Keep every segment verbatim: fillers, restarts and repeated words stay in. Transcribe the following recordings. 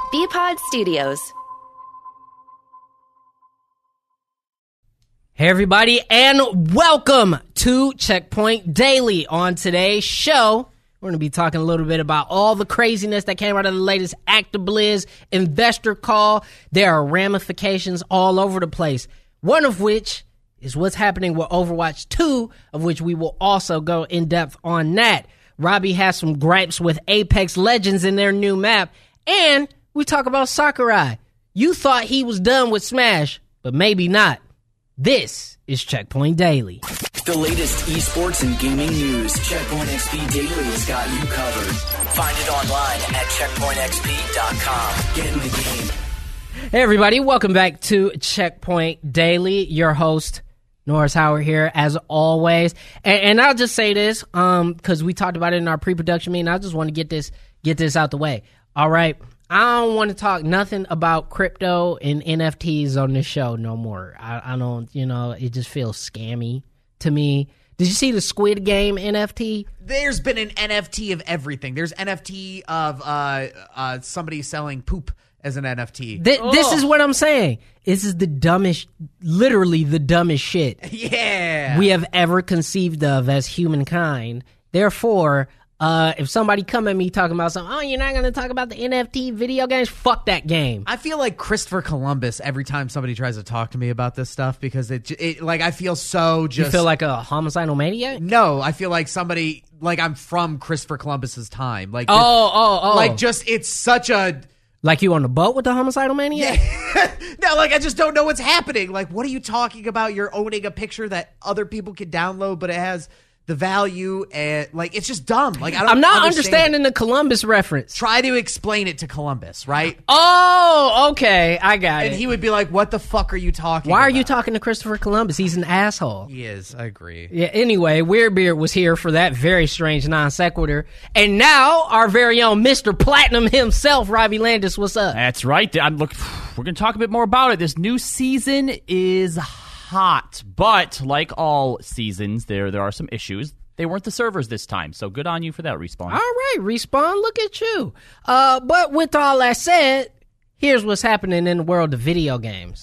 B-Pod Studios. Hey everybody, and welcome to Checkpoint Daily. On today's show, we're going to be talking a little bit about all the craziness that came out of the latest ActiBliz investor call. There are ramifications all over the place, one of which is what's happening with Overwatch two, of which we will also go in depth on that. Robbie has some gripes with Apex Legends in their new map, and we talk about Sakurai. You thought he was done with Smash, but maybe not. This is Checkpoint Daily. The latest esports and gaming news. Checkpoint X P Daily has got you covered. Find it online at checkpoint x p dot com. Get in the game. Hey everybody, welcome back to Checkpoint Daily. Your host, Norris Howard here, as always. And, and I'll just say this, um, because we talked about it in our pre-production meeting. I just want to get this get this out the way. All right. I don't want to talk nothing about crypto and N F Ts on this show no more. I, I don't, you know, it just feels scammy to me. Did you see the Squid Game N F T? There's been an N F T of everything. There's N F T of uh, uh, somebody selling poop as an N F T. Th- this is what I'm saying. This is the dumbest, literally the dumbest shit yeah. we have ever conceived of as humankind. Therefore, Uh, if somebody come at me talking about something, oh, you're not going to talk about the N F T video games? Fuck that game. I feel like Christopher Columbus every time somebody tries to talk to me about this stuff because it, it like, I feel so just... You feel like a homicidal maniac? No, I feel like somebody, like I'm from Christopher Columbus's time. Like, oh, oh, oh. Like, just, it's such a... Like you on the boat with the homicidal maniac? Yeah. No, like, I just don't know what's happening. Like, what are you talking about? You're owning a picture that other people can download, but it has... the value and like it's just dumb. Like I don't I'm not understand understanding the Columbus reference. Try to explain it to Columbus, right? Oh, okay, I got and it. he would be like, "What the fuck are you talking? Why about? are you talking to Christopher Columbus? He's an asshole." He is. I agree. Yeah. Anyway, Weirdbeard was here for that very strange non sequitur, and now our very own Mister Platinum himself, Robbie Landis. What's up? That's right. I'm look. We're gonna talk a bit more about it. This new season is hot, but like all seasons, there there are some issues. They weren't the servers this time, so good on you for that, Respawn. All right, Respawn, look at you. Uh, but with all that said, here's what's happening in the world of video games.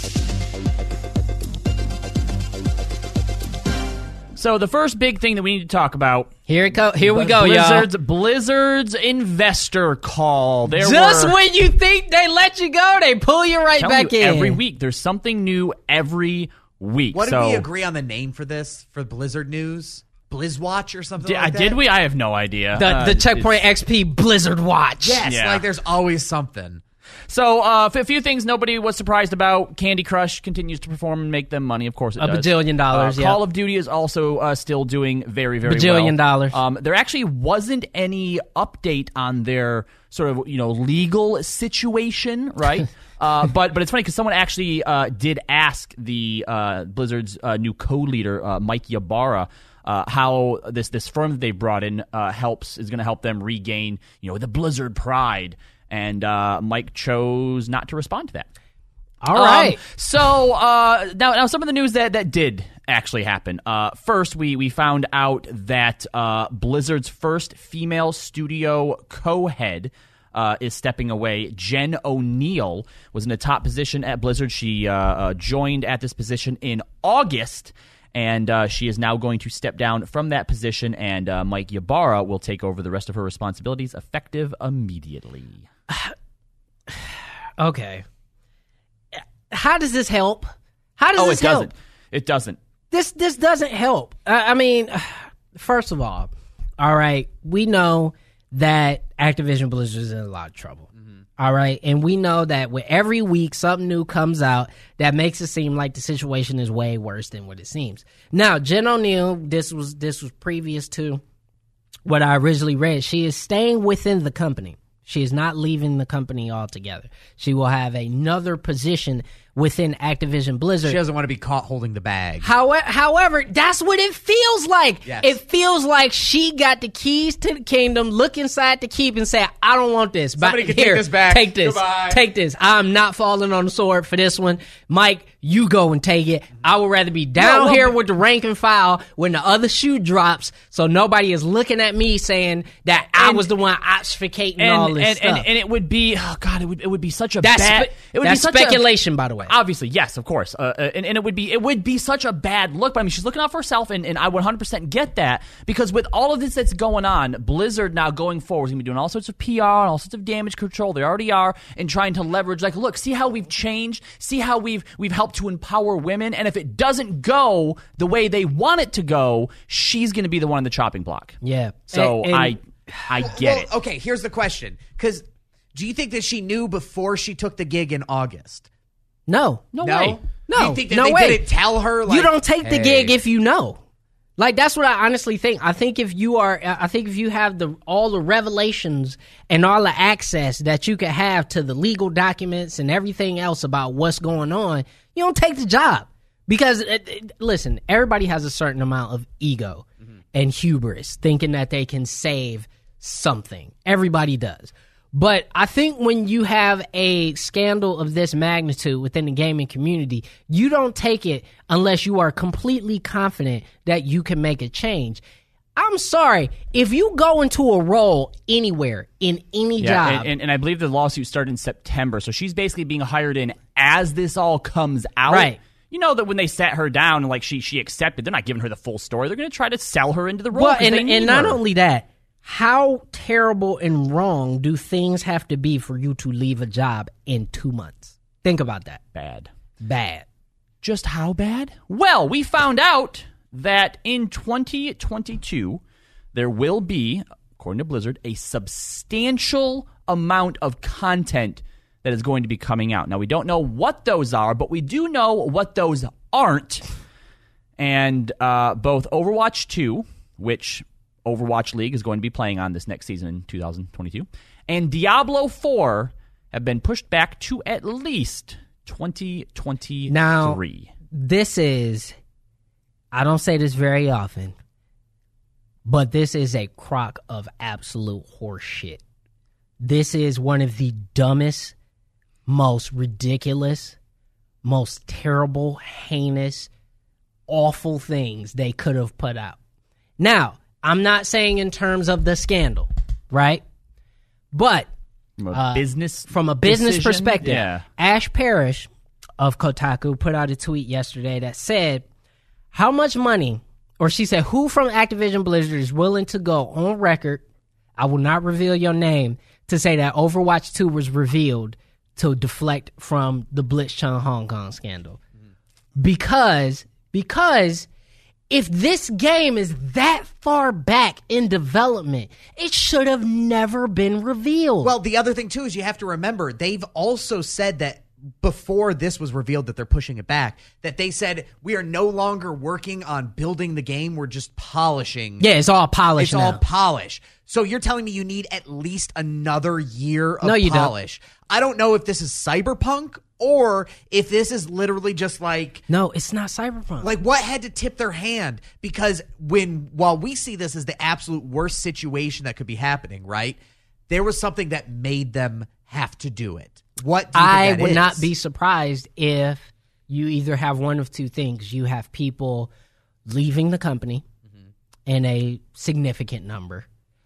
So the first big thing that we need to talk about... Here it go. Here we go, Blizzard's, y'all. Blizzard's investor call. There Just were, when you think they let you go, they pull you right back you, in. Every week, there's something new every week. What so, did we agree on the name for this, for Blizzard News? Blizzwatch or something did, like that? Did we? I have no idea. The, uh, the Checkpoint X P Blizzard Watch. Yes, Yeah. like there's always something. So, uh, a few things nobody was surprised about. Candy Crush continues to perform and make them money. Of course it A does. bajillion dollars, uh, yeah. Call of Duty is also uh, still doing very, very Bajillion well. dollars. Um, there actually wasn't any update on their sort of, you know, legal situation, right? uh, but but it's funny because someone actually uh, did ask the uh, Blizzard's uh, new co-leader, uh, Mike Ybarra, Uh, how this this firm that they brought in uh, helps is going to help them regain, you know, the Blizzard pride, and uh, Mike chose not to respond to that. All right. Um, so uh, now, now some of the news that, that did actually happen. Uh, first, we we found out that uh, Blizzard's first female studio co-head uh, is stepping away. Jen O'Neill was in a top position at Blizzard. She uh, uh, joined at this position in August. And uh, she is now going to step down from that position, and uh, Mike Ybarra will take over the rest of her responsibilities effective immediately. Okay. How does this help? How does Oh, this it help? doesn't. It doesn't. This this doesn't help. I, I mean, first of all, all right, we know that Activision Blizzard is in a lot of trouble. All right, and we know that with every week something new comes out that makes it seem like the situation is way worse than what it seems. Now, Jen O'Neill, this was this was previous to what I originally read. She is staying within the company. She is not leaving the company altogether. She will have another position within Activision Blizzard. She doesn't want to be caught holding the bag. However, however, that's what it feels like. Yes. It feels like she got the keys to the kingdom, look inside the keep and say, I don't want this. Somebody but can here, take this back. Take this. Goodbye. Take this. I'm not falling on the sword for this one. Mike, you go and take it. I would rather be down No, well, here with the rank and file when the other shoe drops, so nobody is looking at me saying that I And- was the one obfuscating and, all this and, stuff. and, and it would be, oh God, it would, it would be such a that's bad, spe- it would that's be such speculation, by the way. A, obviously, yes, of course. Uh, uh, and, and it would be, it would be such a bad look, but I mean, she's looking out for herself, and, and I one hundred percent get that, because with all of this that's going on, Blizzard now going forward is going to be doing all sorts of P R and all sorts of damage control. They already are, and trying to leverage, like, look, see how we've changed, see how we've, we've helped to empower women, and if it doesn't go the way they want it to go, she's going to be the one on the chopping block. Yeah. So And- and- I I get well, it. Okay, here's the question. Because do you think that she knew before she took the gig in August? No. No, No? way. No, Do you think that no they way. didn't tell her? Like, you don't take the hey. gig if you know. Like, that's what I honestly think. I think if you are, I think if you have the all the revelations and all the access that you can have to the legal documents and everything else about what's going on, you don't take the job. Because, it, it, listen, everybody has a certain amount of ego mm-hmm. and hubris, thinking that they can save something. Everybody does. But I think when you have a scandal of this magnitude within the gaming community, you don't take it unless you are completely confident that you can make a change. I'm sorry, if you go into a role anywhere in any Yeah, job, and, and, and I believe the lawsuit started in September, so she's basically being hired in as this all comes out. Right. You know that when they sat her down and like she she accepted, they're not giving her the full story. They're going to try to sell her into the role. well, 'cause and, they need and not her. only that, how terrible and wrong do things have to be for you to leave a job in two months? Think about that. bad. Bad. Just how bad? Well, we found out that in twenty twenty-two, there will be, according to Blizzard, a substantial amount of content that is going to be coming out. Now, we don't know what those are, but we do know what those aren't. And uh, both Overwatch two, which Overwatch League is going to be playing on this next season in two thousand twenty-two, and Diablo four have been pushed back to at least twenty twenty-three. Now, this is, I don't say this very often, but this is a crock of absolute horse shit. This is one of the dumbest, most ridiculous, most terrible, heinous, awful things they could have put out. Now, I'm not saying in terms of the scandal, right? But From a uh, business from a business decision? perspective, Yeah. Ash Parrish of Kotaku put out a tweet yesterday that said, how much money, or she said, who from Activision Blizzard is willing to go on record, I will not reveal your name, to say that Overwatch two was revealed to deflect from the Blitzchung Hong Kong scandal. Because, because if this game is that far back in development, it should have never been revealed. Well, the other thing, too, is you have to remember, they've also said that before this was revealed that they're pushing it back, that they said, we are no longer working on building the game, we're just polishing. yeah, it's all polished It's now. all polish. So you're telling me you need at least another year of No, you don't. polish. I don't know if this is Cyberpunk or if this is literally just like No, it's not Cyberpunk. like what had to tip their hand, because when while we see this as the absolute worst situation that could be happening, right? There was something that made them have to do it. What do you think I that would is? not be surprised if you either have one of two things. You have people leaving the company in a significant number,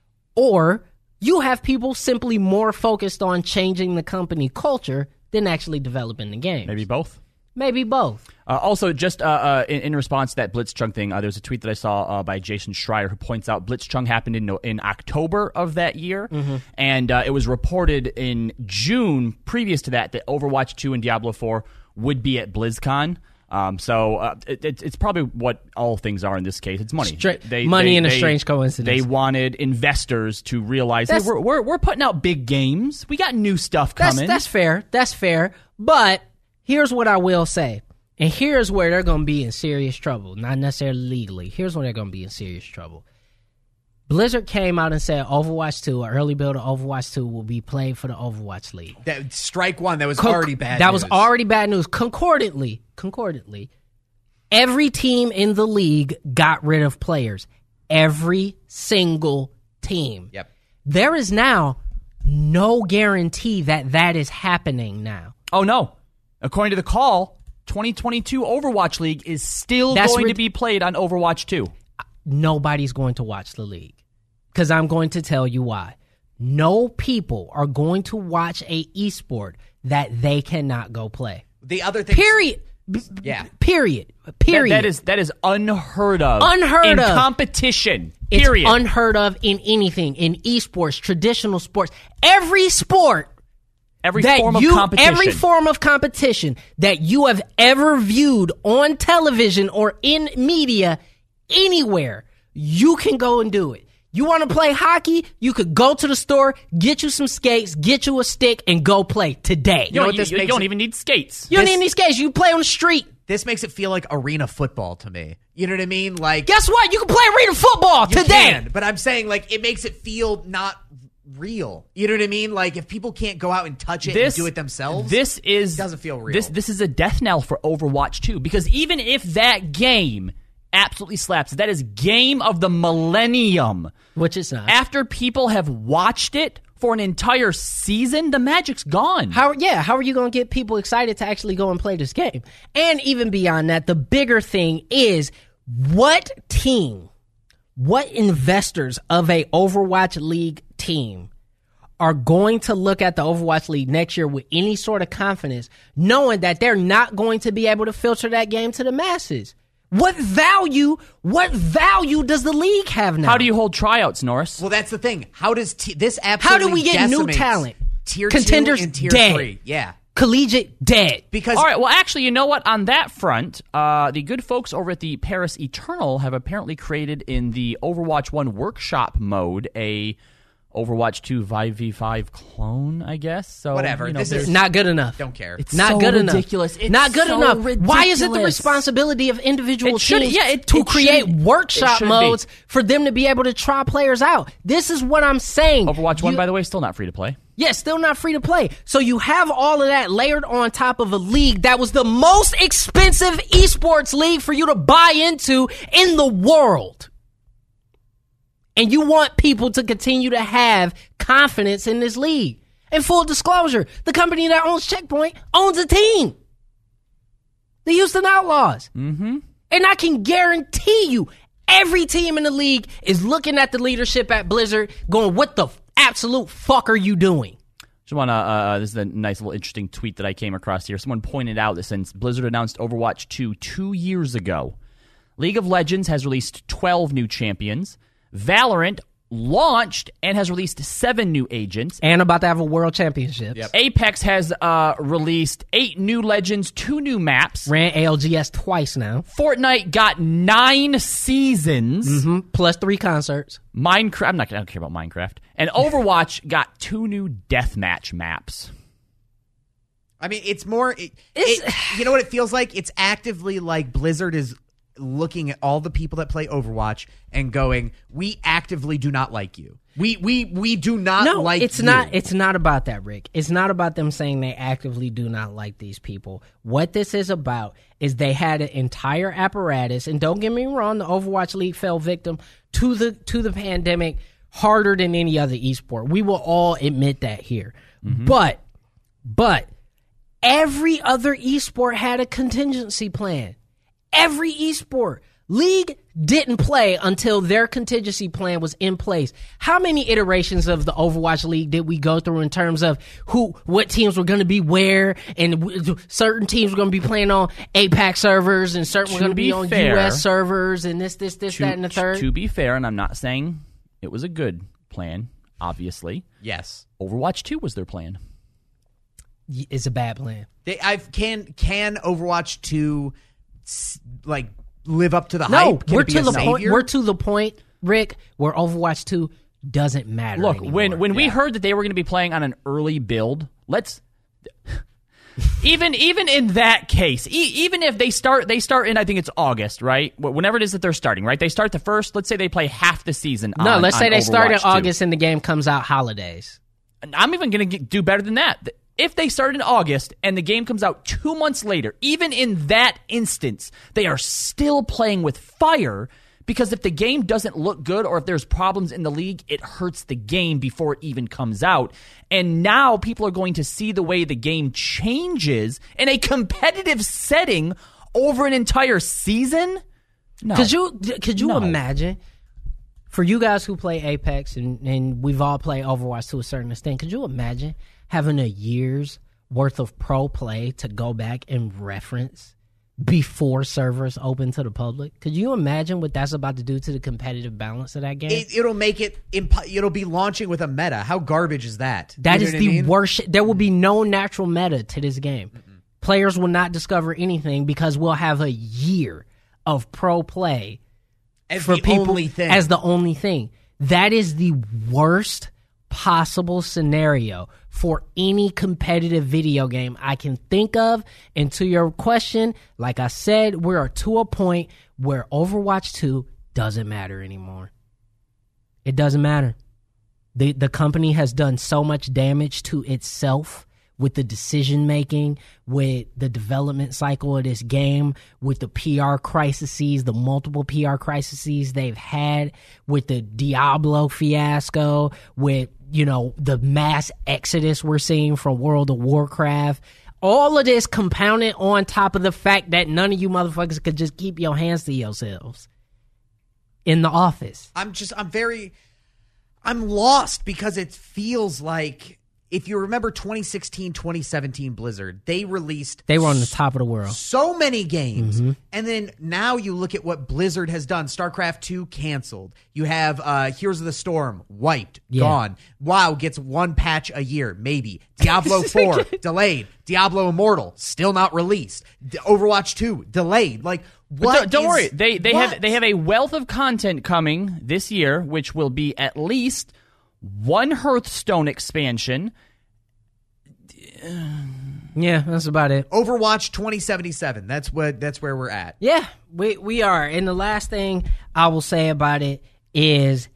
or you have people simply more focused on changing the company culture than actually developing the game. Maybe both. Maybe both. Uh, also, just uh, uh, in, in response to that Blitzchung thing, uh, there's a tweet that I saw uh, by Jason Schreier who points out Blitzchung happened in in October of that year, Mm-hmm. and uh, it was reported in June previous to that that Overwatch two and Diablo four would be at BlizzCon. Um, so uh, it, it, it's probably what all things are in this case. It's money. Stra- money and a strange coincidence. They wanted investors to realize, hey, That's- we're, we're we're putting out big games. We got new stuff That's coming. that's fair. That's fair. But here's what I will say. And here's where they're going to be in serious trouble. Not necessarily legally. Here's where they're going to be in serious trouble. Blizzard came out and said Overwatch two, or early build of Overwatch two, will be played for the Overwatch League. That strike one. That was Con- already bad. That news. was already bad news. Concordantly, concordantly, every team in the league got rid of players. Every single team. Yep. There is now no guarantee that that is happening now. Oh, no. According to the call, twenty twenty-two Overwatch League is still That's going rid- to be played on Overwatch two. Nobody's going to watch the league. Because I'm going to tell you why. No people are going to watch a esport that they cannot go play. The other thing. Period. B- Yeah. Period. Period. That, that is that is unheard of. Unheard in of. competition. It's Period. unheard of in anything, in esports, traditional sports. Every sport every that form you, of competition. every form of competition that you have ever viewed on television or in media, anywhere, you can go and do it. You want to play hockey? You could go to the store, get you some skates, get you a stick, and go play today. you, know, what you, this you makes don't it- even need skates. You don't this- need any skates. You play on the street. This makes it feel like arena football to me. You know what I mean? Like, Guess what? You can play arena football you today. can, but I'm saying like it makes it feel not real. You know what I mean? Like if people can't go out and touch it This, and do it themselves, This is doesn't feel real. This this is a death knell for Overwatch two, because even if that game absolutely slaps, that is game of the millennium. Which it's not. After people have watched it for an entire season, the magic's gone. How yeah, how are you going to get people excited to actually go and play this game? And even beyond that, the bigger thing is what team, what investors of a Overwatch League team are going to look at the Overwatch League next year with any sort of confidence, knowing that they're not going to be able to filter that game to the masses? What value, what value does the league have now? How do you hold tryouts, Norris? well, that's the thing. How does t- this How absolutely do we get new decimates talent? Tier Contenders two and tier dead. three. Yeah, Collegiate dead. because All right, well, actually, you know what? On that front, uh, the good folks over at the Paris Eternal have apparently created in the Overwatch one workshop mode a Overwatch two five v five clone, I guess. So Whatever. you know, This there's- is- Not good enough. don't care. It's Not so good ridiculous. enough. It's Not good so enough. Why is it the ridiculous. responsibility of individual It should- teams yeah, it- to it create should- workshop it should be. modes for them to be able to try players out? This is what I'm saying. Overwatch one, You- by the way, still not free to play. Yeah, still not free to play. So you have all of that layered on top of a league that was the most expensive esports league for you to buy into in the world. And you want people to continue to have confidence in this league. And full disclosure, the company that owns Checkpoint owns a team. The Houston Outlaws. Mm-hmm. And I can guarantee you, every team in the league is looking at the leadership at Blizzard going, what the absolute fuck are you doing? Just want to. Uh, this is a nice little interesting tweet that I came across here. Someone pointed out that since Blizzard announced Overwatch two two years ago, League of Legends has released twelve new champions. Valorant launched and has released seven new agents. And about to have a world championship. Yep. Apex has uh, released eight new legends, two new maps. Ran A L G S twice now. Fortnite got nine seasons. Hmm? Plus three concerts. Minecraft. I'm not. I don't care about Minecraft. And Overwatch got two new deathmatch maps. I mean, it's more. It, It's- it- you know what it feels like? It's actively like Blizzard is looking at all the people that play Overwatch and going, "We actively do not like you. We we we do not No, like." it's you." not. It's not about that, Rick. It's not about them saying they actively do not like these people. What this is about is they had an entire apparatus, and don't get me wrong, the Overwatch League fell victim to the to the pandemic harder than any other esport. We will all admit that here. Mm-hmm. But but every other esport had a contingency plan. Every esport. League didn't play until their contingency plan was in place. How many iterations of the Overwatch League did we go through in terms of who, what teams were going to be where, and w- certain teams were going to be playing on APAC servers, and certain were To going to be be on fair, U S servers, and this, this, this, To, that, and the third? to be fair, and I'm not saying it was a good plan, obviously. Yes, Overwatch two was their plan. It's a bad plan. they. I've can can Overwatch two s- like live up to the No, hype? Can we're it be to a the point. savior? We're to the point, Rick, where Overwatch two doesn't matter. Look, anymore. when when we Yeah. heard that they were going to be playing on an early build, let's even even in that case, e- even if they start they start in I think it's August, right? Whenever it is that they're starting, right? They start the first. Let's say they play half the season. No, on, let's on say they Overwatch start in two. August and the game comes out holidays. I'm even going to do better than that. If they start in August and the game comes out two months later, even in that instance, they are still playing with fire. Because if the game doesn't look good or if there's problems in the league, it hurts the game before it even comes out. And now people are going to see the way the game changes in a competitive setting over an entire season. No. Could you could you No. imagine, for you guys who play Apex and, and we've all played Overwatch to a certain extent, could you imagine having a year's worth of pro play to go back and reference before servers open to the public? Could you imagine what that's about to do to the competitive balance of that game? It, it'll make it. Imp- it'll be launching with a meta. How garbage is that? That You is know the what I mean? worst. There will be no natural meta to this game. Mm-mm. Players will not discover anything because we'll have a year of pro play As for the people only thing. as the only thing. That is the worst possible scenario for any competitive video game I can think of. And to your question, like I said, we are to a point where Overwatch two doesn't matter anymore. It doesn't matter. The the company has done so much damage to itself with the decision making, with the development cycle of this game, with the P R crises, the multiple P R crises they've had, with the Diablo fiasco, with, you know, the mass exodus we're seeing from World of Warcraft. All of this compounded on top of the fact that none of you motherfuckers could just keep your hands to yourselves in the office. I'm just. I'm very. I'm lost because it feels like, if you remember twenty sixteen, twenty seventeen Blizzard, they released They were on the top of the world. so many games. Mm-hmm. And then now you look at what Blizzard has done. StarCraft two canceled. You have uh, Heroes of the Storm wiped, Yeah. gone. WoW gets one patch a year, maybe. Diablo four delayed. Diablo Immortal still not released. D- Overwatch two delayed. Like, But what? don't, don't is- worry. They they what? have they have a wealth of content coming this year, which will be at least one Hearthstone expansion. Yeah, that's about it. Overwatch twenty seventy-seven. That's what. That's where we're at. Yeah, we we are. And the last thing I will say about it is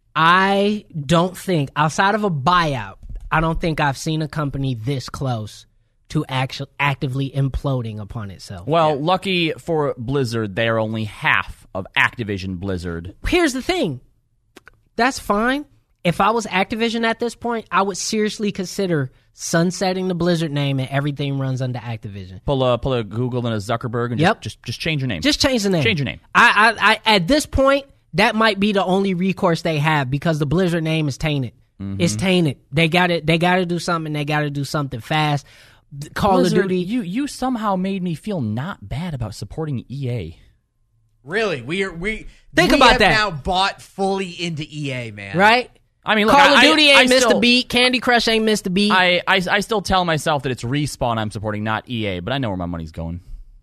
I don't think, outside of a buyout, I don't think I've seen a company this close to actually actively imploding upon itself. Well, lucky for Blizzard, they are only half of Activision Blizzard. Here's the thing. That's fine. If I was Activision at this point, I would seriously consider sunsetting the Blizzard name and everything runs under Activision. Pull a pull a Google and a Zuckerberg and Yep. just, just just change your name. Just change the name. Change your name. I, I, I, at this point, that might be the only recourse they have because the Blizzard name is tainted. Mm-hmm. It's tainted. They got to They got to do something. They got to do something fast. Call Blizzard, of Duty. You you somehow made me feel not bad about supporting E A. Really, we are. We Think we about have that. now bought fully into E A, man. Right? I mean, look, Call of I- Duty I- ain't I missed still- a beat. Candy Crush ain't missed a beat. I, I I still tell myself that it's Respawn I'm supporting, not E A, but I know where my money's going.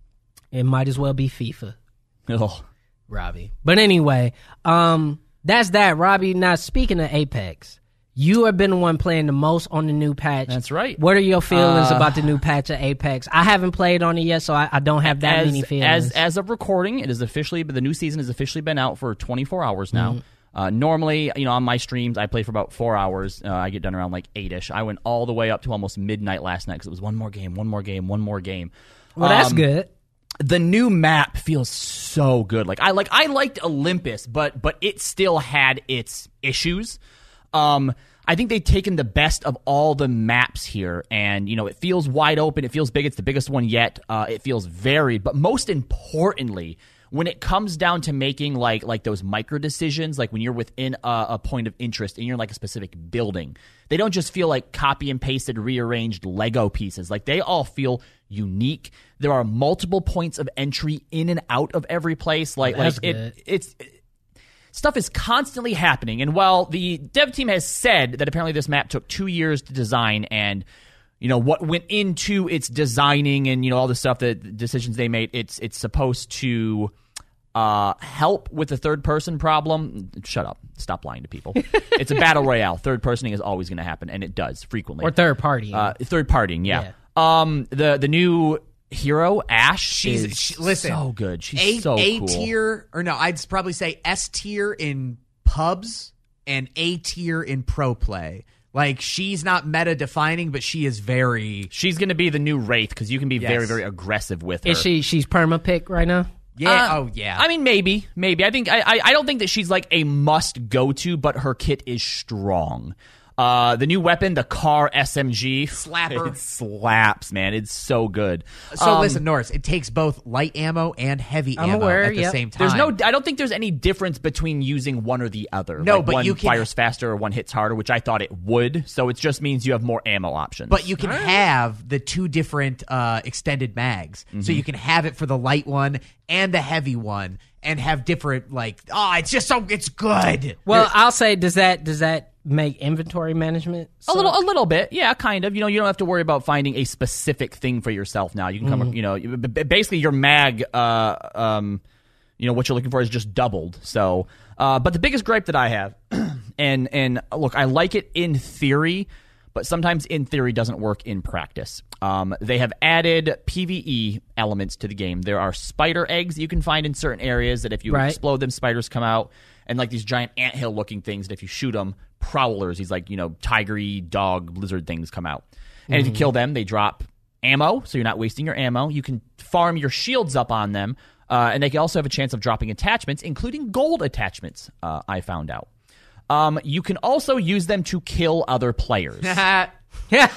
it might as well be FIFA. Ugh. Robbie. But anyway, um, that's that, Robbie. Now, speaking of Apex, you have been the one playing the most on the new patch. That's right. What are your feelings Uh, about the new patch of Apex? I haven't played on it yet, so I, I don't have that as, many feelings. As as of recording, it is officially, but the new season has officially been out for twenty-four hours now. Mm-hmm. Uh, normally, you know, on my streams, I play for about four hours. Uh, I get done around like eight-ish. I went all the way up to almost midnight last night because it was one more game, one more game, one more game. well, that's Um, good. The new map feels so good. Like I like I liked Olympus, but but it still had its issues. Um, I think they've taken the best of all the maps here, and you know it feels wide open. It feels big. It's the biggest one yet. Uh, it feels varied, but most importantly, when it comes down to making like like those micro decisions, like when you're within a, a point of interest and you're in like a specific building, they don't just feel like copy and pasted, rearranged Lego pieces. Like they all feel unique. There are multiple points of entry in and out of every place. Like That's like good. it it's. It, Stuff is constantly happening, and while the dev team has said that apparently this map took two years to design, and you know what went into its designing, and you know all the stuff that decisions they made, it's it's supposed to uh, help with the third person problem. Shut up! Stop lying to people. It's a battle royale. Third personing is always going to happen, and it does frequently. Or third party. Uh, third partying, yeah. Yeah. Um, the the new hero Ash, She's is she, listen, so good. She's A, so A cool. tier, or no, I'd probably say S tier in pubs and A tier in pro play. Like, she's not meta defining, but she is very. She's going to be the new Wraith because you can be Yes. very very aggressive with her. Is she? She's perma pick right now. Yeah. Uh, oh yeah. I mean, maybe, maybe. I think I, I, I don't think that she's like a must go to, but her kit is strong. Uh, the new weapon, the Car S M G, Slapper. It slaps, man. It's so good. So Um, listen, Norris, it takes both light ammo and heavy I'm ammo aware, at the yep. same time. There's no. I don't think there's any difference between using one or the other. No, Like, but one you can- fires faster or one hits harder, which I thought it would. So it just means you have more ammo options. But you can have the two different uh, extended mags. So Mm-hmm. you can have it for the light one and the heavy one and have different, like, oh, it's just so, it's good. Well, I'll say, does that does that make inventory management A little, suck? a little bit, yeah, kind of. You know, you don't have to worry about finding a specific thing for yourself now. You can come, Mm-hmm. you know, b- b- basically your mag, uh, um, you know, what you're looking for is just doubled. So, uh, but the biggest gripe that I have, and and look, I like it in theory, but sometimes in theory doesn't work in practice. Um, they have added PvE elements to the game. There are spider eggs that you can find in certain areas that if you Right. explode them, spiders come out, and like these giant anthill looking things that if you shoot them, prowlers, these like, you know, tigery dog lizard things come out. And if you kill them, they drop ammo, so you're not wasting your ammo. You can farm your shields up on them, uh, and they can also have a chance of dropping attachments, including gold attachments, uh, I found out. Um, you can also use them to kill other players. Yeah.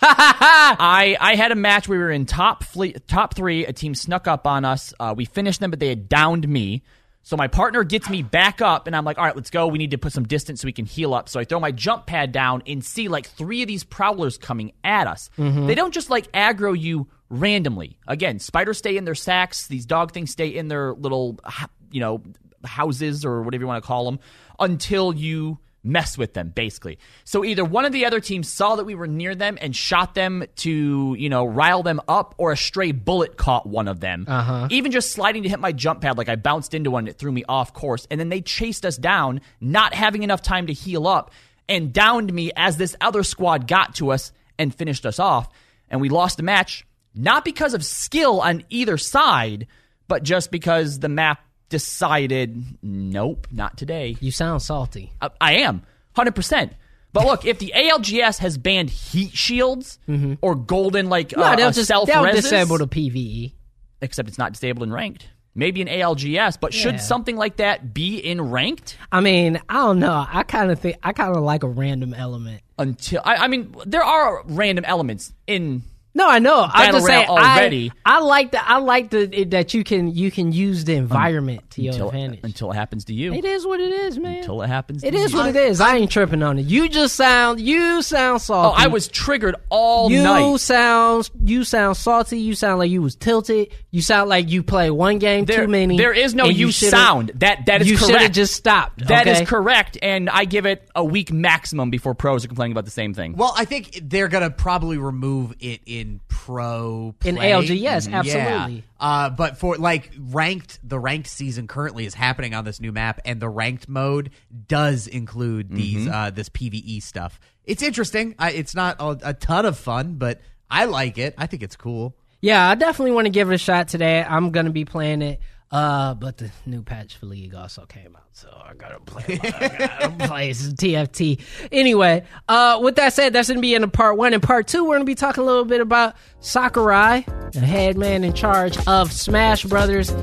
I I had a match where we were in top fle- top three. A team snuck up on us. Uh, we finished them, but they had downed me. So my partner gets me back up, and I'm like, all right, let's go. We need to put some distance so we can heal up. So I throw my jump pad down and see like three of these prowlers coming at us. They don't just like aggro you randomly. Again, spiders stay in their sacks. These dog things stay in their little, you know, houses or whatever you want to call them until you mess with them, basically. So either one of the other teams saw that we were near them and shot them to, you know, rile them up, or a stray bullet caught one of them. Uh-huh. Even just sliding to hit my jump pad, like I bounced into one, it threw me off course, and then they chased us down, not having enough time to heal up, and downed me as this other squad got to us and finished us off. And we lost the match, not because of skill on either side, but just because the map decided, nope, not today. You sound salty. I, I am, one hundred percent. But look, if the A L G S has banned heat shields or golden, like, No, uh, they'll uh, just self they'll reses, disable the PvE. except it's not disabled in ranked. Maybe in A L G S, but should Yeah. something like that be in ranked? I mean, I don't know. I kind of think I kind of like a random element. Until I, I mean, there are random elements in. No, I know. I'm Battle just saying. Royale already. I, I like the I like the it, that you can you can use the environment to your Until, advantage. until it happens to you. It is what it is, man. Until it happens. It to is you. what it is. I ain't tripping on it. You just sound you sound Oh, salty. I was triggered all You night. sound you sound salty. You sound like you was tilted. You sound like you play one game There, too many. there is no and you you should've- sound. That that is you should have correct. just stopped. That is okay? correct, and I give it a week maximum before pros are complaining about the same thing. Well, I think they're going to probably remove it in pro play. In A L G, yes, Yeah. absolutely. Uh, but for like ranked, the ranked season currently is happening on this new map, and the ranked mode does include these uh, this PvE stuff. It's interesting. I, it's not a, a ton of fun, but I like it. I think it's cool. Yeah, I definitely want to give it a shot today. I'm gonna be playing it. Uh, but the new patch for League also came out, so I gotta play it. I gotta play some T F T. Anyway, uh, with that said, that's gonna be in part one. In part two, we're gonna be talking a little bit about Sakurai, the head man in charge of Smash Brothers.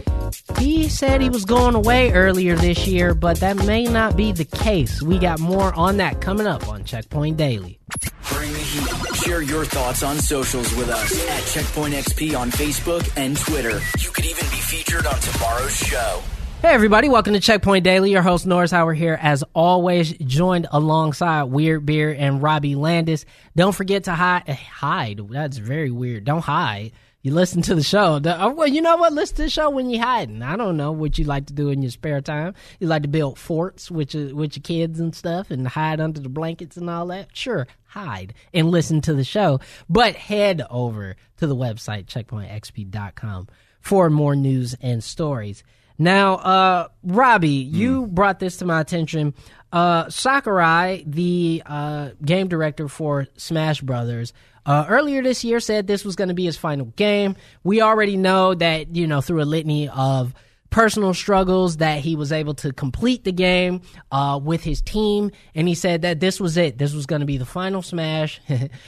He said he was going away earlier this year, but that may not be the case. We got more on that coming up on Checkpoint Daily. Bring the heat. Share your thoughts on socials with us at Checkpoint X P on Facebook and Twitter. You could even be featured on tomorrow's show. Hey everybody, welcome to Checkpoint Daily. Your host Norris Howard here, as always, joined alongside Weird Beer and Robbie Landis. Don't forget to hide. Hide. That's very weird. Don't hide. You listen to the show. The, oh, well, you know what? Listen to the show when you're hiding. I don't know what you like to do in your spare time. You like to build forts with your, with your kids and stuff and hide under the blankets and all that? Sure, hide and listen to the show. But head over to the website, checkpoint x p dot com, for more news and stories. Now, uh, Robbie, you brought this to my attention. Uh, Sakurai, the uh, game director for Smash Brothers, uh, earlier this year said this was going to be his final game. We already know that, you know, through a litany of personal struggles that he was able to complete the game uh, with his team, and he said that this was it. This was going to be the final Smash,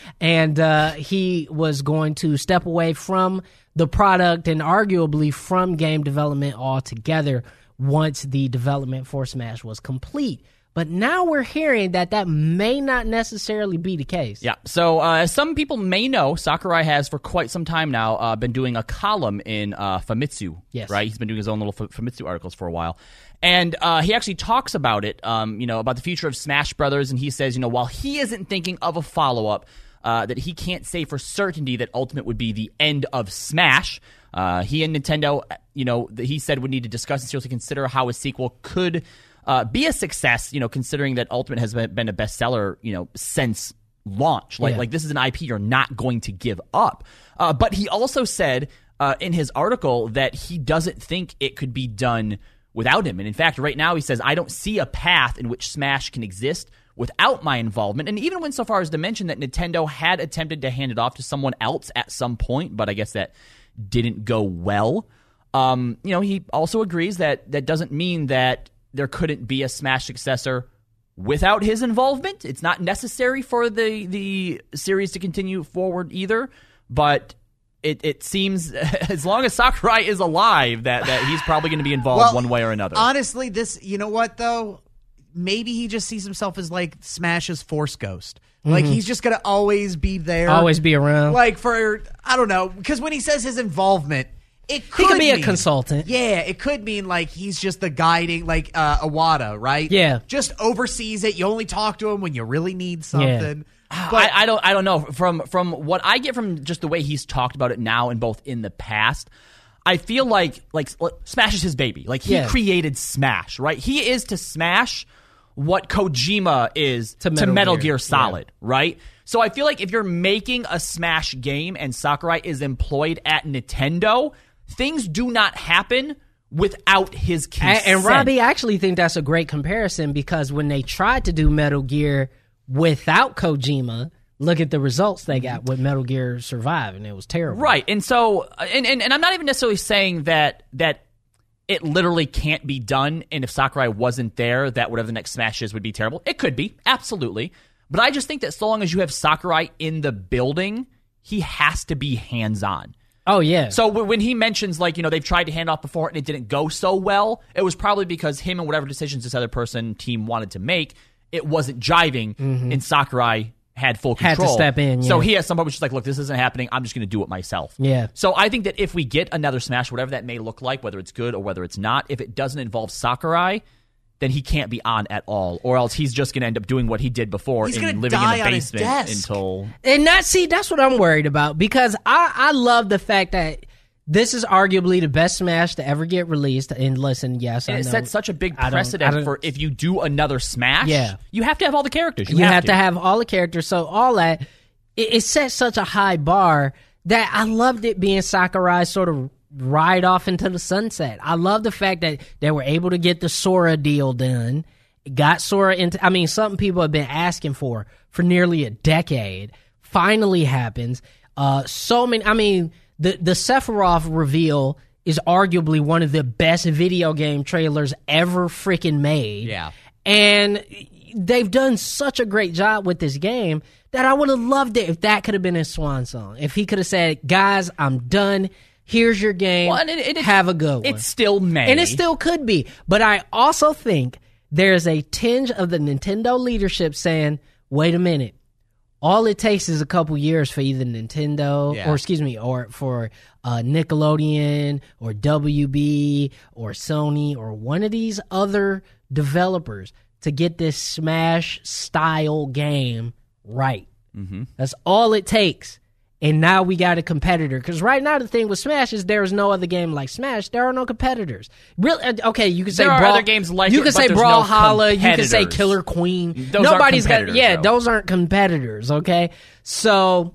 and uh, he was going to step away from the product and arguably from game development altogether once the development for Smash was complete. But now we're hearing that that may not necessarily be the case. Yeah. So uh, as some people may know, Sakurai has for quite some time now uh, been doing a column in uh, Famitsu. Yes. Right? He's been doing his own little Famitsu articles for a while. And uh, he actually talks about it, um, you know, about the future of Smash Brothers. And he says, you know, while he isn't thinking of a follow-up, uh, that he can't say for certainty that Ultimate would be the end of Smash. Uh, he and Nintendo, you know, he said would need to discuss and seriously consider how a sequel could Uh, be a success, you know, considering that Ultimate has been, been a bestseller, you know, since launch. Like, yeah. like this is an I P you're not going to give up. Uh, but he also said uh, in his article that he doesn't think it could be done without him. And in fact, right now he says, I don't see a path in which Smash can exist without my involvement. And even went so far as to mention that Nintendo had attempted to hand it off to someone else at some point, but I guess that didn't go well. Um, you know, he also agrees that that doesn't mean that there couldn't be a Smash successor without his involvement. It's not necessary for the the series to continue forward either, but it, it seems as long as Sakurai is alive that, that he's probably going to be involved Well, one way or another. Honestly, this, you know what, though? Maybe he just sees himself as, like, Smash's Force Ghost. Mm-hmm. Like, he's just going to always be there. Always be around. Like, for, I don't know, because when he says his involvement, it could He could be mean, a consultant. Yeah, it could mean like he's just the guiding, like uh, Iwata, right? Yeah. Just oversees it. You only talk to him when you really need something. Yeah. But I, I don't I don't know. From from what I get from just the way he's talked about it now and both in the past, I feel like like Smash is his baby. Like he Yeah. created Smash, right? He is to Smash what Kojima is To to Metal Metal, Gear. Gear Solid, right? So I feel like if you're making a Smash game and Sakurai is employed at Nintendo, things do not happen without his consent. And, and Robbie, I actually think that's a great comparison because when they tried to do Metal Gear without Kojima, look at the results they got with Metal Gear Survive, and it was terrible. Right. And so, and, and, and I'm not even necessarily saying that that it literally can't be done, and if Sakurai wasn't there, that whatever the next Smash is would be terrible. It could be, absolutely. But I just think that so long as you have Sakurai in the building, he has to be hands-on. Oh, yeah. So w- when he mentions, like, you know, they've tried to hand off before and it didn't go so well, it was probably because him and whatever decisions this other person, team wanted to make, it wasn't jiving, mm-hmm. and Sakurai had full control. Had to step in, yeah. So he has some point which is like, look, this isn't happening, I'm just going to do it myself. Yeah. So I think that if we get another Smash, whatever that may look like, whether it's good or whether it's not, if it doesn't involve Sakurai, then he can't be on at all, or else he's just going to end up doing what he did before He's and gonna living die in the on his basement desk. until... And that, see, that's what I'm worried about because I, I love the fact that this is arguably the best Smash to ever get released. And listen, yes, And I it know, sets such a big I don't- I precedent don't- for if you do another Smash, Yeah. you have to have all the characters. You, You have, have to have all the characters. So all that, it, it sets such a high bar that I loved it being Sakurai sort of ride off into the sunset. I love the fact that they were able to get the Sora deal done. Got Sora into, I mean, something people have been asking for for nearly a decade. Finally happens. Uh, so many, I mean, the, the Sephiroth reveal is arguably one of the best video game trailers ever freaking made. Yeah. And they've done such a great job with this game that I would have loved it if that could have been his swan song. If he could have said, guys, I'm done. Here's your game. Well, and it- it- Have a good one. It still may. And it still could be. But I also think there's a tinge of the Nintendo leadership saying, wait a minute. All it takes is a couple years for either Nintendo Yeah. or, excuse me, or for uh, Nickelodeon or W B or Sony or one of these other developers to get this Smash-style game right. Mm-hmm. That's all it takes. And now we got a competitor. Because right now the thing with Smash is there is no other game like Smash. There are no competitors. Really? Okay, you can say There are Brawl, other games like you it, can but say there's no Brawlhalla. You can say competitors. Killer Queen. Those aren't Nobody's got. competitors, Yeah, though. those aren't competitors. Okay, so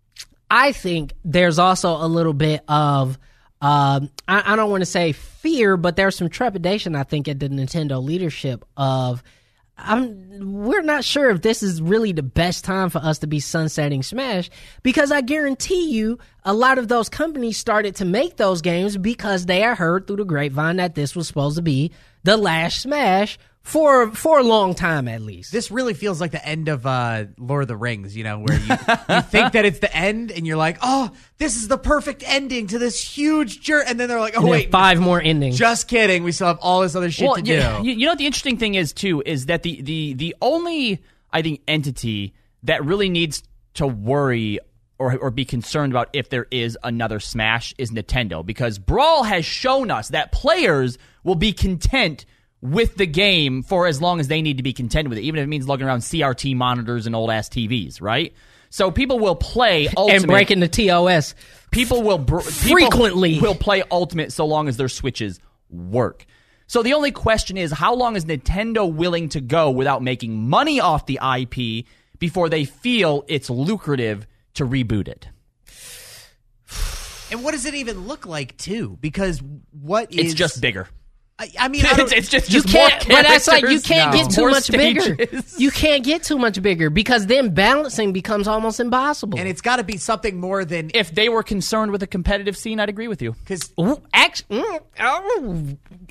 I think there's also a little bit of. Um, I, I don't want to say fear, but there's some trepidation, I think, at the Nintendo leadership of I'm, we're not sure if this is really the best time for us to be sunsetting Smash, because I guarantee you a lot of those companies started to make those games because they had heard through the grapevine that this was supposed to be the last Smash for for a long time at least. This really feels like the end of uh, Lord of the Rings, you know, where you, you think that it's the end and you're like, oh, this is the perfect ending to this huge journey. And then they're like, oh, And then wait. five more endings. Just kidding. We still have all this other shit well, to you, do. You, you know what the interesting thing is, too, is that the, the, the only, I think, entity that really needs to worry or, or be concerned about if there is another Smash is Nintendo, because Brawl has shown us that players will be content with the game for as long as they need to be content with it, even if it means lugging around C R T monitors and old-ass T Vs, right? So people will play Ultimate. And breaking the T O S. People will br- Frequently. people will play Ultimate so long as their Switches work. So the only question is, how long is Nintendo willing to go without making money off the I P before they feel it's lucrative to reboot it? And what does it even look like, too? Because what is... It's just bigger. I, I mean, I It's, don't, it's just, You just more can't, but that's like you characters. can't No. get too More much bigger. stages. You can't get too much bigger because then balancing becomes almost impossible. and it's got to be something more than... If they were concerned with a competitive scene, I'd agree with you. Because Ooh, act, mm, oh,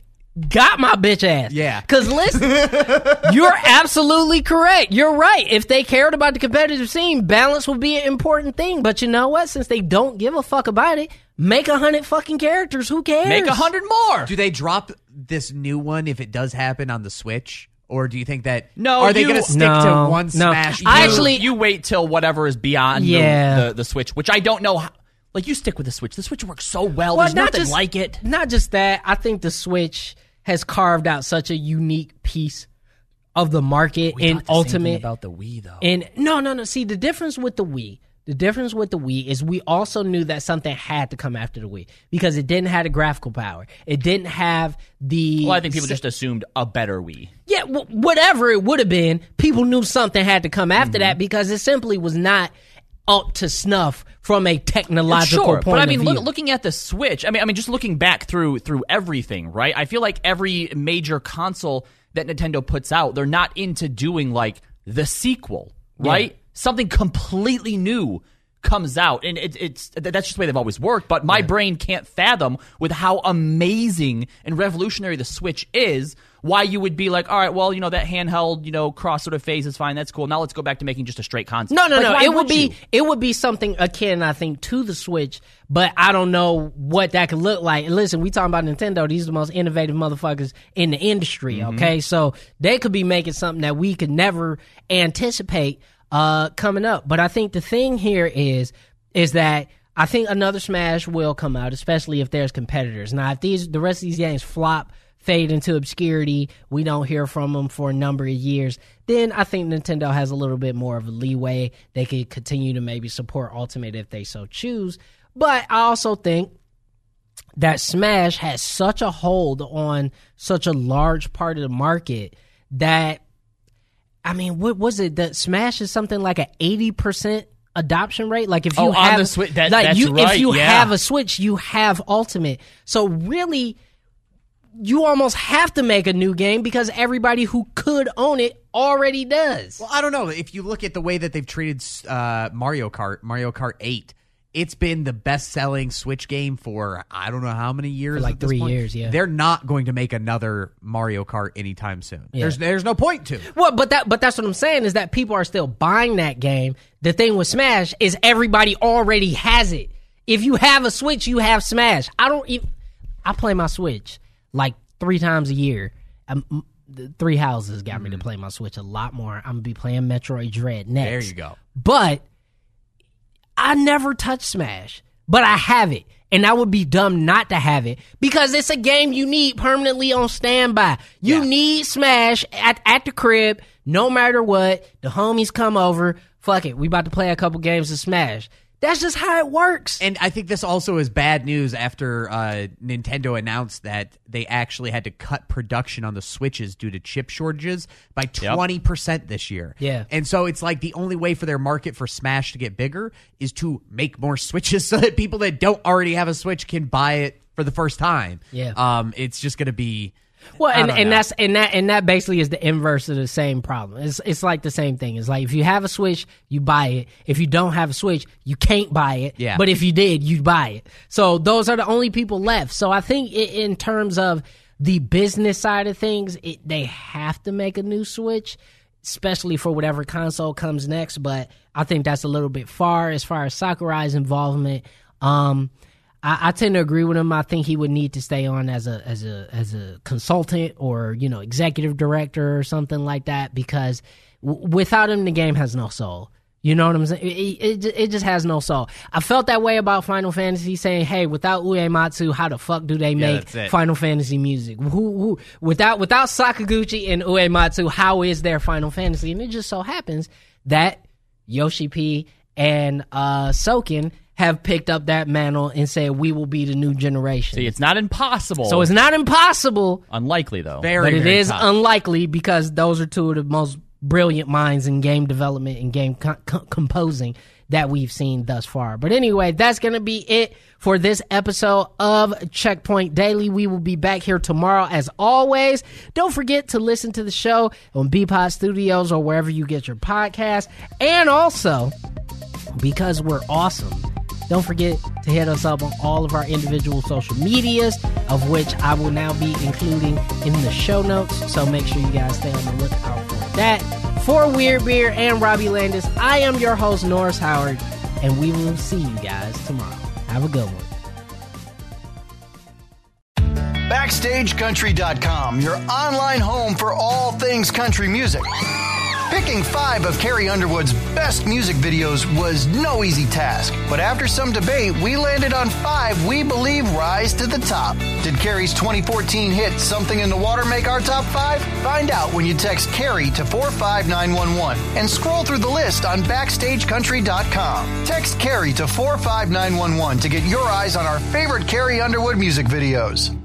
got my bitch ass. Yeah. Because listen, you're absolutely correct. You're right. If they cared about the competitive scene, balance would be an important thing. But you know what? Since they don't give a fuck about it, make a hundred fucking characters. Who cares? Make a hundred more. do they drop this new one if it does happen on the Switch? Or do you think that... No, Are they you- going to stick No, to one no. Smash? I You- actually- you wait till whatever is beyond the- Yeah. the, the Switch, which I don't know. How, like, you stick with the Switch. The Switch works so well. Well, There's not nothing just- like it. Not just that. I think the Switch has carved out such a unique piece of the market in Ultimate. about the Wii, though. And no, no, no. See, the difference with the Wii, the difference with the Wii is we also knew that something had to come after the Wii because it didn't have the graphical power. It didn't have the. Well, I think people just assumed a better Wii. Yeah, w- whatever it would have been, people knew something had to come after Mm-hmm. that because it simply was not up to snuff from a technological Sure, point but I mean, of view. look, looking at the Switch, I mean, I mean, just looking back through through everything, right? I feel like every major console that Nintendo puts out, they're not into doing like the sequel, right? Yeah. Something completely new comes out, and it, it's that's just the way they've always worked. But my brain can't fathom with how amazing and revolutionary the Switch is, why you would be like, all right, well, you know, that handheld, you know, cross sort of phase is fine. That's cool. Now let's go back to making just a straight console. No, no, Like, no. why It would be you? it would be something akin, I think, to the Switch, but I don't know what that could look like. And listen, we talking about Nintendo. These are the most innovative motherfuckers in the industry. Mm-hmm. Okay, so they could be making something that we could never anticipate uh, coming up. But I think the thing here is is that I think another Smash will come out, especially if there's competitors. Now, if these the rest of these games flop, fade into obscurity, we don't hear from them for a number of years, then I think Nintendo has a little bit more of a leeway. They could continue to maybe support Ultimate if they so choose. But I also think that Smash has such a hold on such a large part of the market that, I mean, what was it? That Smash is something like an eighty percent adoption rate. Like if you Oh, on have the Switch, that- like that's you, right, if you yeah. have a Switch, you have Ultimate. So really, you almost have to make a new game because everybody who could own it already does. Well, I don't know. If you look at the way that they've treated uh, Mario Kart, Mario Kart eight, it's been the best-selling Switch game for I don't know how many years. For like at this three point. years, yeah. They're not going to make another Mario Kart anytime soon. Yeah. There's there's no point to. Well, but that but that's what I'm saying is that people are still buying that game. The thing with Smash is everybody already has it. If you have a Switch, you have Smash. I don't even. I play my Switch like three times a year. Um, the Three Houses got me to play my Switch a lot more. I'm gonna be playing Metroid Dread next. There you go. But I never touch Smash, but I have it. And I would be dumb not to have it because it's a game you need permanently on standby. You Yeah. need Smash at, at the crib, no matter what. The homies come over. Fuck it. We about to play a couple games of Smash. That's just how it works. And I think this also is bad news after uh, Nintendo announced that they actually had to cut production on the Switches due to chip shortages by twenty percent this year. Yeah. And so it's like the only way for their market for Smash to get bigger is to make more Switches so that people that don't already have a Switch can buy it for the first time. Yeah. Um, it's just going to be... Well, and, don't and know. that's and that and that basically is the inverse of the same problem. It's it's like the same thing. It's like if you have a Switch, you buy it. If you don't have a Switch, you can't buy it. Yeah. But if you did, you'd buy it. So those are the only people left. So I think i in terms of the business side of things, it, they have to make a new Switch, especially for whatever console comes next. But I think that's a little bit far as far as Sakurai's involvement. Um, I, I tend to agree with him. I think he would need to stay on as a as a as a consultant or, you know, executive director or something like that, because w- without him, the game has no soul. You know what I'm saying? It, it, it just has no soul. I felt that way about Final Fantasy, saying, hey, without Uematsu, how the fuck do they make that's it. Final Fantasy music? Who, who, without without Sakaguchi and Uematsu, how is their Final Fantasy? And it just so happens that Yoshi P and uh, Soken have picked up that mantle and said, we will be the new generation. See, it's not impossible. So it's not impossible, unlikely, though. Very, but it very is tough. unlikely, because those are two of the most brilliant minds in game development and game co- co- composing that we've seen thus far. But anyway, that's going to be it for this episode of Checkpoint Daily. We will be back here tomorrow as always. Don't forget to listen to the show on Beepod Studios or wherever you get your podcast. And also, because we're awesome, don't forget to hit us up on all of our individual social medias, of which I will now be including in the show notes. So make sure you guys stay on the lookout for that. For Weird Beer and Robbie Landis, I am your host, Norris Howard, and we will see you guys tomorrow. Have a good one. Backstage Country dot com, your online home for all things country music. Picking five of Carrie Underwood's best music videos was no easy task, but after some debate, we landed on five we believe rise to the top. Did Carrie's twenty fourteen hit Something in the Water make our top five? Find out when you text Carrie to four five nine one one and scroll through the list on Backstage Country dot com. Text Carrie to four five nine one one to get your eyes on our favorite Carrie Underwood music videos.